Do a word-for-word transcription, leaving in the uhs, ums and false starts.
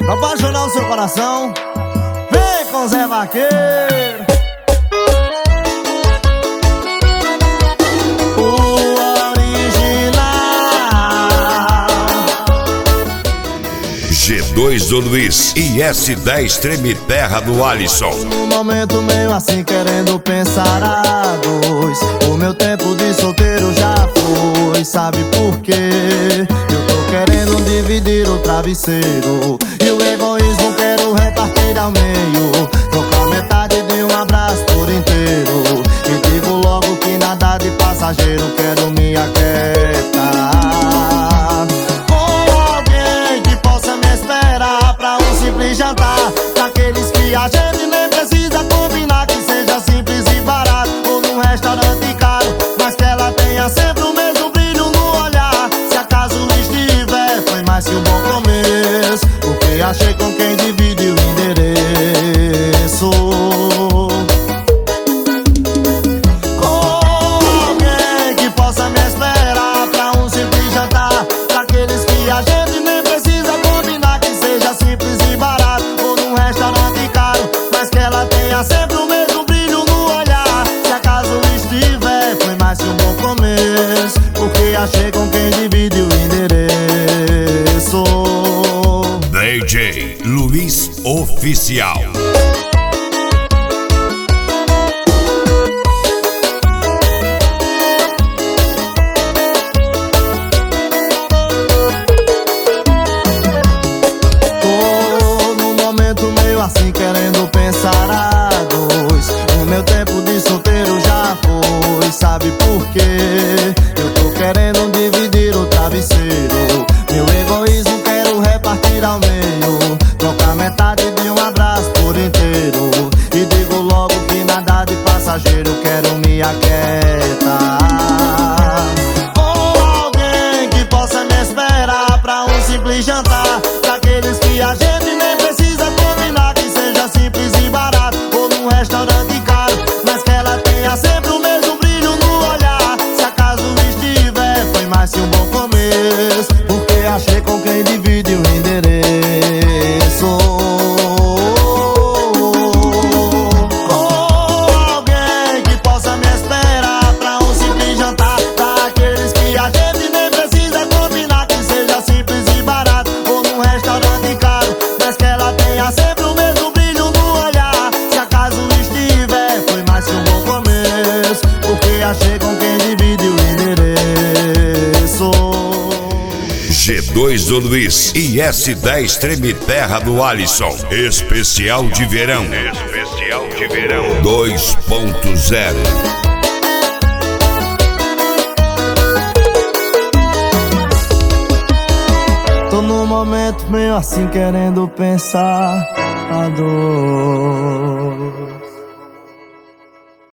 Pra apaixonar o seu coração, vem com Zé Vaqueiro. G dois do Luiz e S dez Treme Terra do Alisson. Num momento meio assim querendo pensar a dois. O meu tempo de solteiro já foi, sabe por quê? Eu tô querendo dividir o travesseiro e o egoísmo quero repartir ao meio. Trocar metade de um abraço por inteiro. E digo logo que nada de passageiro, quero me aquietar. Jantar, daqueles que a gente nem precisa combinar, que seja simples e barato ou num restaurante caro, mas que ela tenha sempre o mesmo brilho no olhar. Se acaso estiver, foi mais que um bom começo, porque achei com quem divide o endereço. Com alguém que possa me esperar pra um simples jantar, daqueles que a gente nem precisa combinar, que seja simples e barato restaurante caro, mas que ela tenha sempre o mesmo brilho no olhar. Se acaso estiver, foi mais que um bom começo, porque achei com quem divide o endereço. D J Luiz Oficial. Assim querendo pensar a dois. O meu tempo de solteiro já foi, sabe por quê? Eu tô querendo dividir o travesseiro. Meu egoísmo quero repartir ao meio. Trocar metade de um abraço por inteiro. E digo logo que nada de passageiro, quero me aquietar. Com alguém que possa me esperar pra um simples jantar, daqueles que a gente nem precisa combinar, simples e barato ou num restaurante caro, mas que ela tenha sempre o mesmo brilho no olhar. Se acaso estiver, foi mais que um bom começo, porque achei com quem divide o endereço. Com alguém que possa me esperar pra um simples jantar, daqueles que a gente nem precisa combinar, que seja simples e barato ou num restaurante caro, mas que ela tenha sempre o mesmo achei com quem divide o endereço. G dois do Luiz e S dez Treme Terra do Alisson. Especial de verão. Especial de verão dois ponto zero. Tô num momento meio assim querendo pensar a dor.